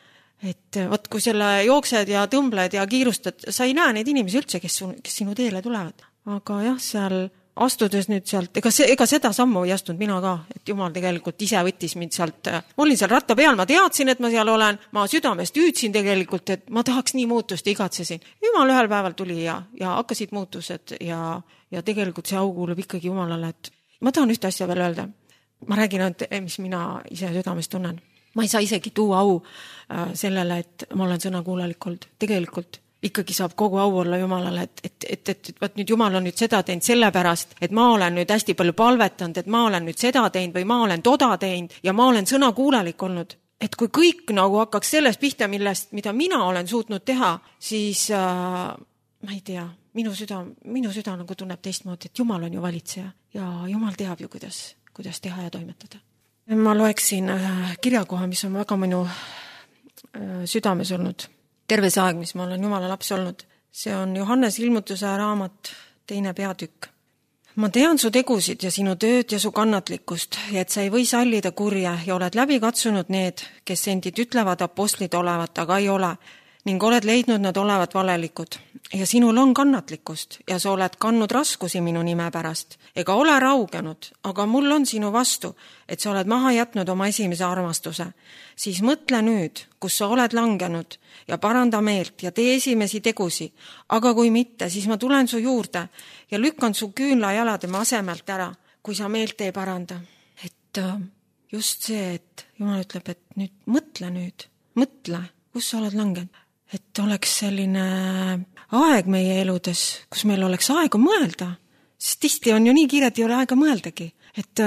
et võt, kui selle jooksed ja tõmbled ja kiirustad, sa ei näe neid inimesi üldse, kes, su, kes sinu teele tulevad. Aga jah, seal astudes nüüd sealt, ega, see, ega seda sammu ei astunud mina ka, et Jumal tegelikult ise võttis mind sealt, ma olin seal ratta peal, ma teadsin, et ma seal olen, ma südamest hüüdsin tegelikult, et ma tahaks nii muutust ja igatsesin. Jumal ühel päeval tuli ja, ja hakkasid muutused ja, ja tegelikult see au kuulub ikkagi Jumalale, et ma tahan ühte asja veel öelda. Ma räägin ainult, mis mina ise südamest tunnen. Ma ei saa isegi tuua au sellele, et ma olen sõnakuulalik olnud. Tegelikult ikkagi saab kogu au olla Jumalale, et, et, et, et, et võt nüüd Jumal on nüüd seda teinud sellepärast, et ma olen nüüd hästi palju palvetanud, et ma olen nüüd seda teinud või ma olen toda teinud ja ma olen sõnakuulalik olnud. Et kui kõik nagu hakkaks sellest pihta, millest, mida mina olen suutnud teha, siis äh, ma ei tea, minu süda, minu süda nagu tunneb teistmoodi, et Jumal on ju valitseja ja Jumal teab ju, kuidas, kuidas teha ja toimetada. Ma loeksin äh, kirjakoha, mis on väga minu äh, südames olnud. Terve see aeg, mis ma olen Jumala laps olnud. See on Johannes ilmutuse raamat, teine peatükk. ma tean su tegusid ja sinu tööd ja su kannatlikkust ja et sa ei või sallida kurja ja oled läbi katsunud need, kes endid ütlevad apostlid olevat, aga ei ole, ning oled leidnud nad olevat valelikud. Ja sinul on kannatlikkust ja sa oled kannud raskusi minu nime pärast, ega ole raugenud, aga mul on sinu vastu, et sa oled maha jätnud oma esimese armastuse. Siis mõtle nüüd, kus sa oled langenud ja paranda meelt ja tee esimesi tegusi, aga kui mitte, siis ma tulen su juurde ja lükkan su küünla jaladema asemelt ära, kui sa meelt ei paranda. Et just see, et Jumal ütleb, et nüüd mõtle nüüd, mõtle, kus sa oled langenud. Et oleks selline aeg meie eludes, kus meil oleks aega mõelda, sest tihti on ju nii kiire, et ei ole aega mõeldagi. Et,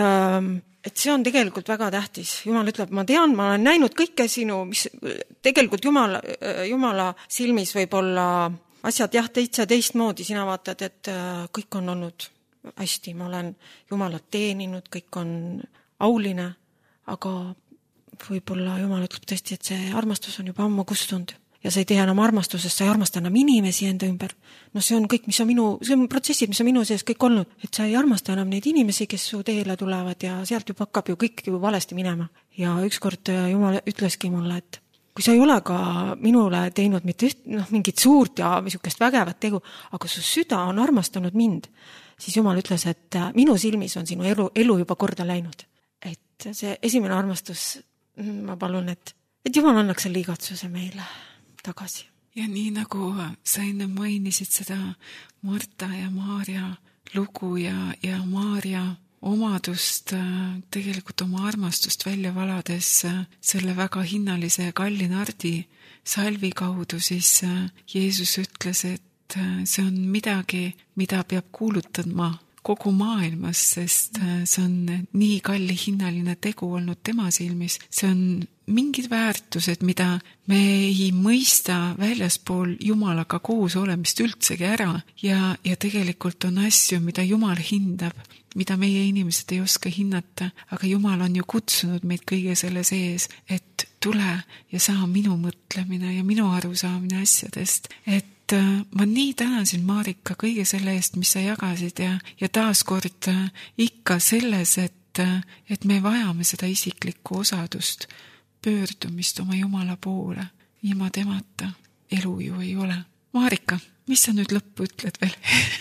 et see on tegelikult väga tähtis. Jumal ütleb, ma tean, ma olen näinud kõike sinu, mis tegelikult Jumala, Jumala silmis võib olla asjad jah, teitsa teistmoodi. Sina vaatad, et kõik on olnud hästi, ma olen Jumalat teeninud, kõik on auline, aga võib-olla Jumal ütleb tõesti, et see armastus on juba ammu kustunud. Ja sa ei tee enam armastusest, sa ei armasta enam inimesi enda ümber. No see on kõik, mis on minu, see on protsessid, mis on minu sees kõik olnud. Et sa ei armasta enam neid inimesi, kes su teele tulevad ja sealt juba hakkab ju kõik ju valesti minema. Ja ükskord Jumal ütleski mulle, et kui sa ei ole ka minule teinud mitte üht, noh, mingit suurt ja niisugust vägevat tegu, aga su süda on armastanud mind, siis Jumal ütles, et minu silmis on sinu elu, elu juba korda läinud. Et see esimene armastus, ma palun, et, et Jumal annaks selle igatsuse meile tagasi. Ja nii nagu sa enne mainisid seda Marta ja Maarja lugu ja, ja Maarja omadust tegelikult oma armastust välja valades selle väga hinnalise ja kalli nardi salvi kaudu, siis Jeesus ütles, et see on midagi, mida peab kuulutama kogu maailmas, sest see on nii kalli hinnaline tegu olnud tema silmis. See on mingid väärtused, mida me ei mõista väljaspool Jumalaga koos olemist üldsegi ära ja, ja tegelikult on asju, mida Jumal hindab, mida meie inimesed ei oska hinnata, aga Jumal on ju kutsunud meid kõige selle sees, et tule ja saa minu mõtlemine ja minu arusaamine asjadest, et ma nii tänasin Marika kõige selle eest, mis sa jagasid ja, ja taaskord ikka selles, et, et me vajame seda isiklikku osadust, pöördumist oma Jumala poole. Ilma temata elu ju ei ole. Marika, mis sa nüüd lõppu ütled veel?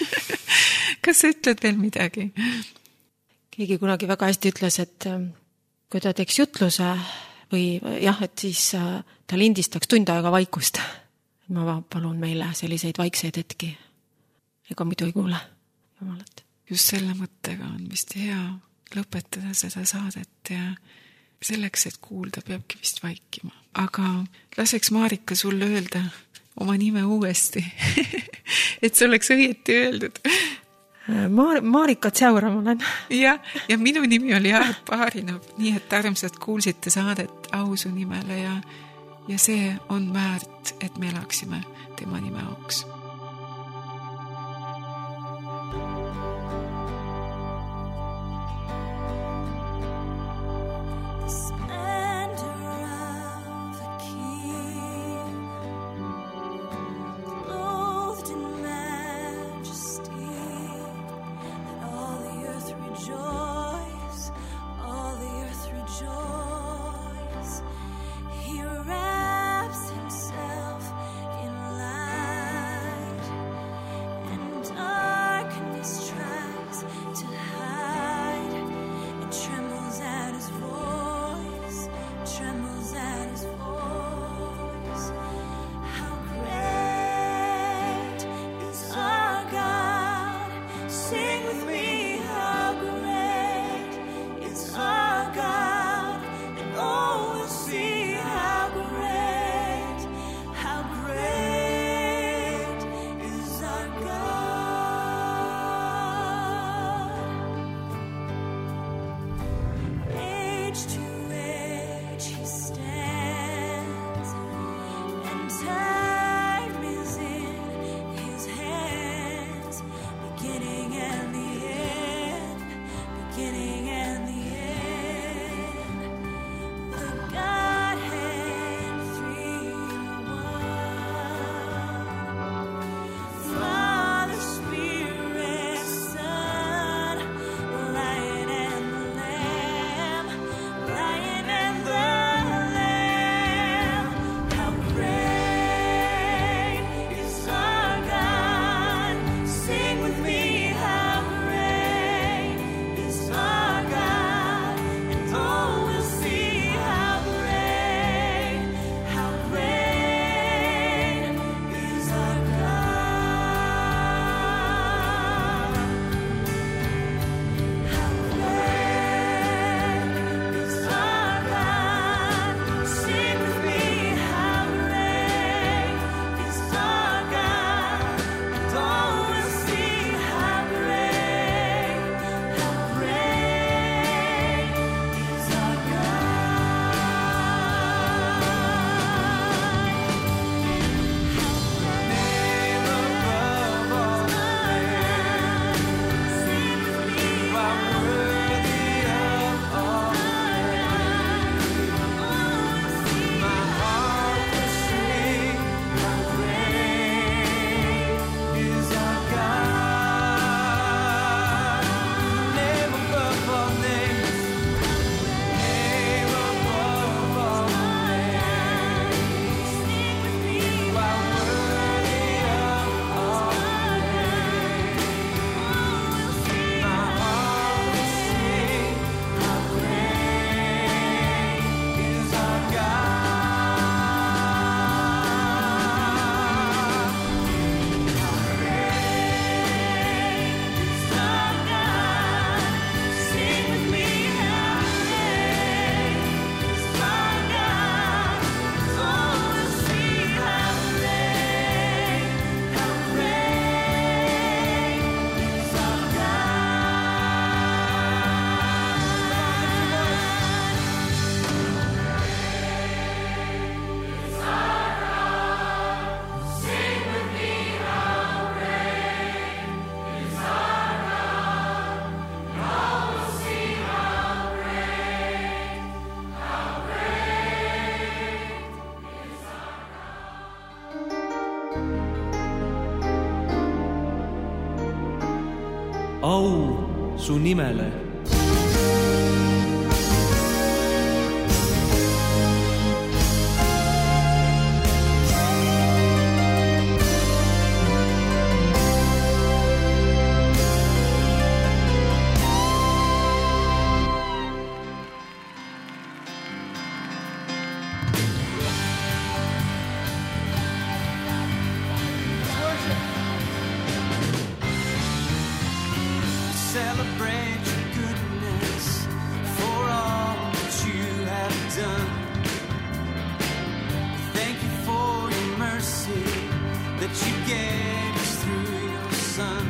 Kas sa ütled veel midagi? Keegi kunagi väga hästi ütles, et kui ta teeks jutluse või jah, et siis ta lindistaks tund aega vaikust. Ma palun meile selliseid vaikseid hetki. Ega mitu ei kuule Jumalat. Just selle mõttega on vist hea lõpetada seda saadet ja selleks, et kuulda, peabki vist vaikima. Aga laseks Marika sulle öelda oma nime uuesti, et see oleks õieti öeldud. Maar- Marika Tsäuram olen. Ja, ja minu nimi oli Aart Paarinov, nii et armsad kuulsite saadet ausu nimele ja Ja see on väärt, et me elaksime tema nime auks. Himself in light. au su nimele. Celebrate your goodness for all that you have done. Thank you for your mercy that you gave us through your Son.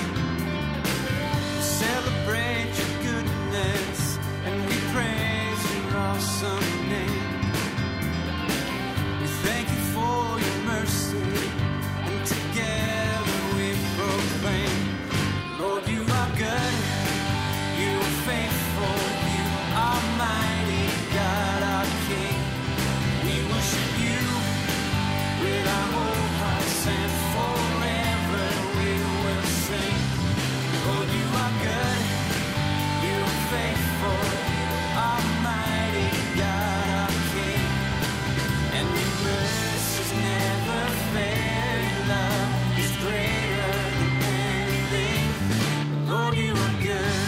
Celebrate your goodness and we praise your awesome name. We thank you for your mercy and together we proclaim, Lord, you are good, you are faithful, you are mighty, God our King. We worship you with our whole hearts and forever we will sing. Lord, you are good, you are faithful, you are mighty, God our King. And your mercies never fail, your love is greater than anything. Lord, you are good.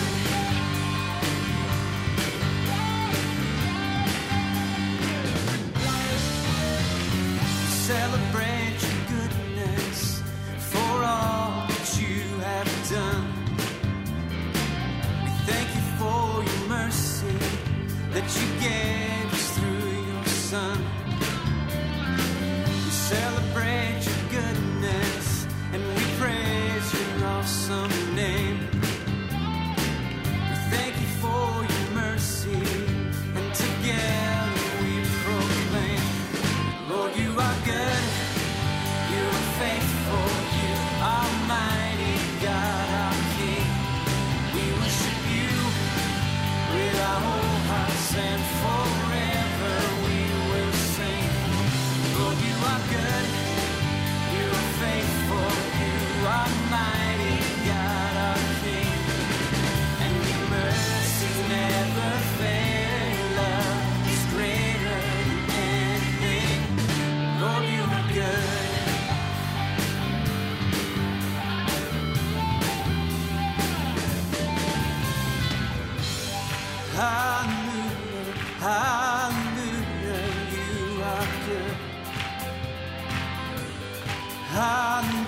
Celebrate your goodness for all that you have done. We thank you for your mercy that you gave us through your Son. We celebrate your goodness and we praise your awesome name. We thank you for your mercy and together we proclaim, Lord, you are good, you are faithful, you are mighty, God our King. We worship you with our whole hearts and forever we will sing. Lord, you are good, you are faithful, you are mighty, God our King. And your mercies never fail, love is greater than anything. Lord, you are good. Hallelujah, hallelujah, you are good. Hallelujah.